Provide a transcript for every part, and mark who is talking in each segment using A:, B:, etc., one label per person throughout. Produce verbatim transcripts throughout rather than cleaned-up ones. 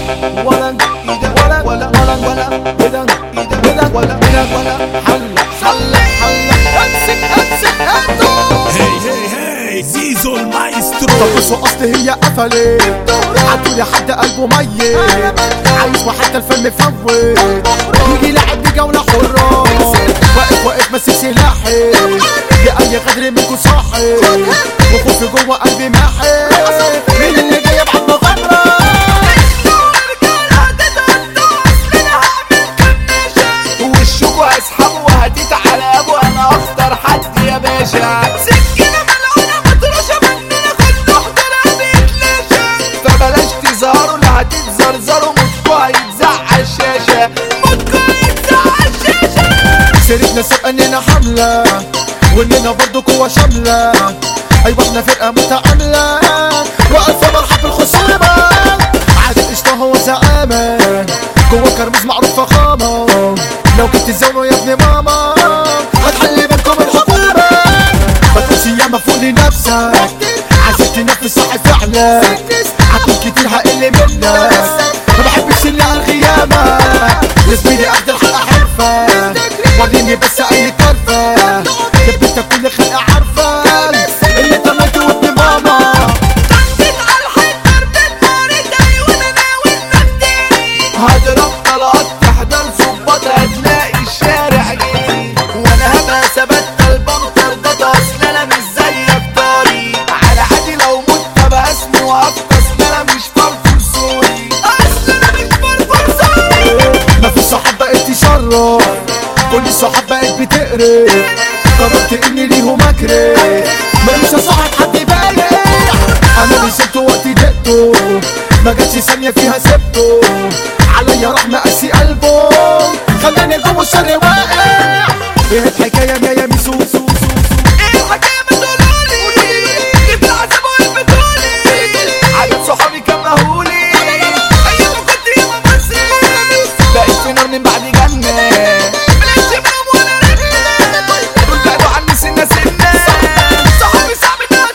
A: ولا ولا ولا ولا ولا ولا ولا ولا ولا حلق حلق حلق امسك امسك هاتو.
B: هي هي هي زيزو المايسترو.
A: طب بصوا اصل هي قفلت عدولي حد قلبه ميت عايز وحتى الفيلم فوت يجي لعب بجولة حرة واقف واقف ماسك سلاحي لأي غدر منكو صاحي وخوفي جوه قلبي ماحي مين اللي جاي يبعت مغامرة
C: وشكوا اسحبوا وهديت على ابو انا اخطر حد يا باشا. سكينة ملعونة مطرشة مننا كله حضرها بيتلاشى فبلاش تظهروا لا هتتزرزروا موتكوا هيتزعق الشاشة موتكوا هيتزعق الشاشة.
A: سيرتنا سابقة اننا حملة واننا برضو قوة شاملة ايوه احنا فرقة متعاملة والف مرحب بالخصومة عادل قشطة هو زعامة جوه كرموز معروف فخامة لو كنت تزاولوا يا ابن ماما هتحلي منكم الحكومة متقولش ياما فوق لنفسك عايزك تنفس صح فعلا هتقول كتير هقل منك ما بحبش اللي على الغيامة يا زميلي اخد الحلقة حرفة وريني بس اي كرفة يا بنت كل خلقة عارفة اللي انت مالك وابن ماما
C: هضرب طلقات تحضر ظباط هتلاقي الشارع جري وانا هبقى ثبت البنطر ده اصل انا مش زيك طاري على عادي لو مت بقى اسمي وقفت اصل انا مش فرفور سوري اصل انا مش فرفور سوري.
A: مفيش صحاب بقت تشرف كل الصحاب بقت بتقرف قررت اني ليهم اكرف ماليش اصاحب حد بايع انا نزلت وقت دقته ما جاتش ثانية فيها سبته عليا راح مقاسي قلبه خلاني جوه الشر واقع. ايه الحكاية يا ميسو
C: ايه الحكاية ما تقولولي جيب العذاب والبتولي عدد صحابي كمهولي ايام كنت ياما بصي بقيت في نار من بعد جنة ملاش شباب ولا رجلة دول بعدوا عني سنة سنة صحابي صعب انها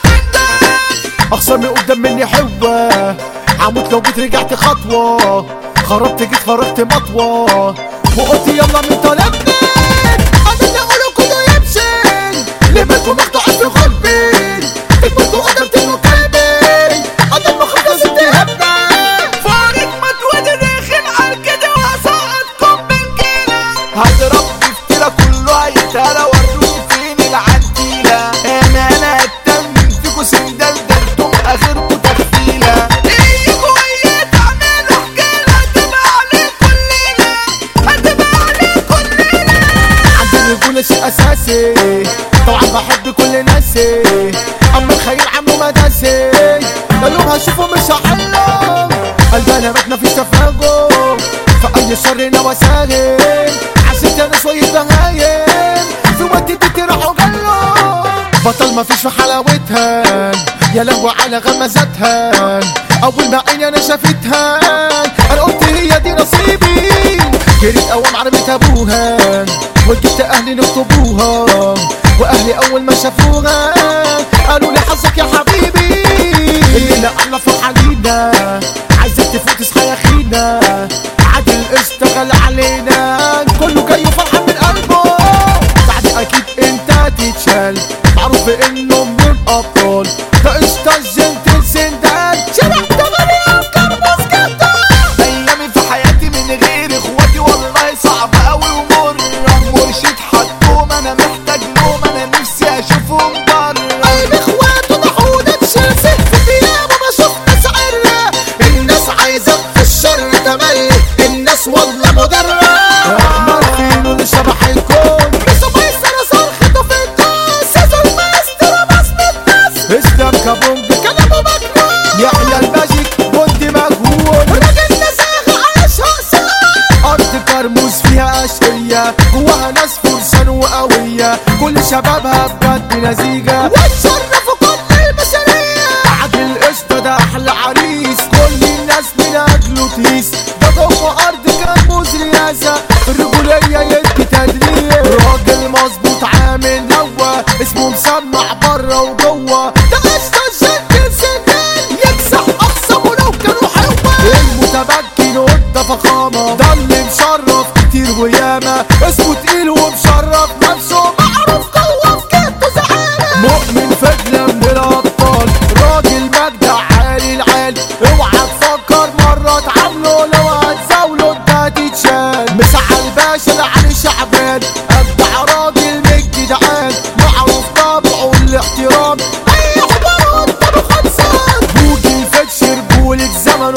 C: تندم
A: اخسر من قدام مني حوة عموت لو جيت رجعت خطوة خربت جيت فرقت مطوة وقلت يلا من طلبنا انا اللي اقوله كله يمشي ليه مالكم مقطوعين في قلبي انتوا قدرت انه كلبي انا المخلص اتهمنا
C: فارق مدودة داخل عالكده وهسقطكم من كده هضرب بفترة كله هيتهرى وردوني فين العنتيلة انا انا هتمم فيكوا سندال ده انتم اخركوا تكفيلة ايكوا ويا تعملوا حكاية هتبقى عليكوا الليلة هتبقى عليكوا الليلة.
A: عندي الرجولة شيء اساسي طبعا بحب كل ناسي اما الخير عمو مداسي لو يوم هشوفه مش هحله قلبي انا مات مفيش تفاهم فاي شر نوى ساهم عشت انا شوية بهايم في وقت دي راحوا جاله بطل مفيش في حلاوتها يا لهوي على غمزتها اول ما عيني انا شافتها انا قلت هي دي نصيبي جريت اوام عربية ابوها وجبت اهلي نخطبوها واهلي اول ما شافوها قالوا لي حظك يا حبيبي الليلة احلى فرحة لينا عايزك تفوق تصحى يا اخينا عادل اشتغل علينا كله جاي فرحة من قلبه بعد اكيد انت تتشال معروف بانه من الابطال ده قشطة الجنتل سندال شبح تمانية كرموز جدا.
C: ايامي في حياتي من غير اخواتي والله صعب اوي ومر مرشد حطهم انا محتاج نوم انا نفسي اشوفهم بره
A: قلب اخواته ضحونا تشيلسي في ثيابه ما شفنا سعرنا الناس عايزة في الشر تملي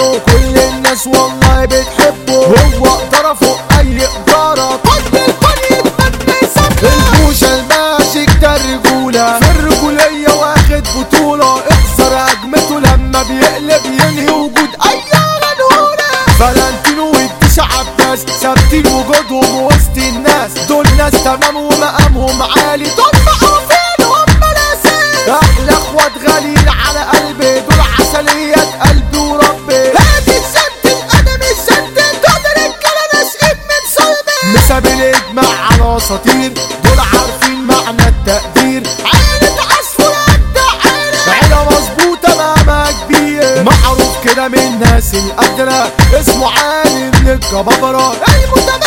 A: بطله كل الناس والله بتحبه، هو اقدر فوق اي اداره، كل الكل يتمنى يسمع البوشة الماشي ده الرجولة في الرجولية واخد بطولة، اخسر هجمته لما بيقلب ينهي وجود اي غنولة. فالنتينو والديشة عباس ثابتين وجودهم وسط الناس، دول ناس تمام ومقامهم عالي، دول معروفين هم ناسين، احلى اخوات غاليين على قلبي، دول عسليات قلبي وربي، هادي الشد القدم الشد دول رجالة ناشئين من صلبي، نسب الاجماع على اساطير، دول عارفين معنى التقدير، عيلة عصفور قد عيلة، عيلة مظبوطة مهما كبير، معروف كده من الناس القادرة، اسمه عالم للجبابرة المتميز